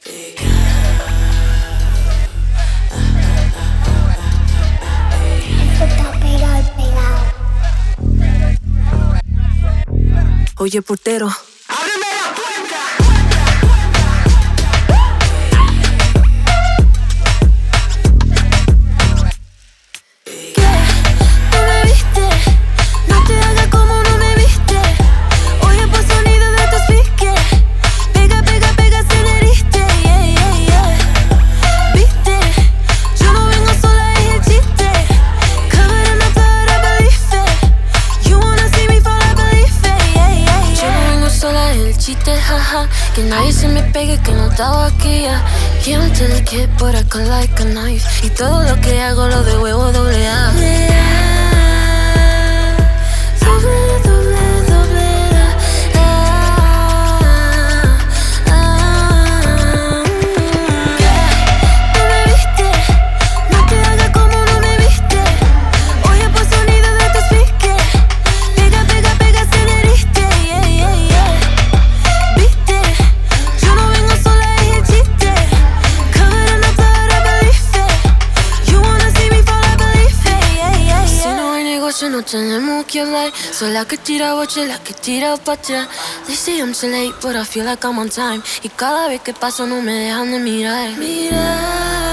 Oye, portero, ¡ábreme la puerta! ¿Qué? ¿Tú me viste? No te hagas como no me viste. Oye, por sonido de tu speaker. Pega, pega, pega, se deriste. Yeah, yeah, yeah. ¿Viste? Yo no vengo sola, es el chiste. Covered up, thought I believe it. You wanna see me fall, I believe it. Yeah, yeah, yeah. Yo no vengo sola, es el chiste, jaja. Que nadie se me pegue, que no estaba aquí ya. Can't tell a kid, but I cut like a knife. Y todo lo que hago lo de huevo doble A. Doble, doble, doble A. ¿Qué? ¿Tú me viste? No te hagas como no me viste. Oye, por sonido de tu speaker. Pega, pega, pega, se deriste. Yeah, yeah, yeah. ¿Viste? Yo no vengo sola, es el chiste. Covered up, thought I believe it. You wanna see me fall, I believe it. Yeah, yeah, yeah. Si no hay negocio, no tenemos que hablar. Soy la que tira boche, la que tira pa' atrás. They say I'm too late, but I feel like I'm on time. Y cada vez que paso no me dejan de mirar. Mirar.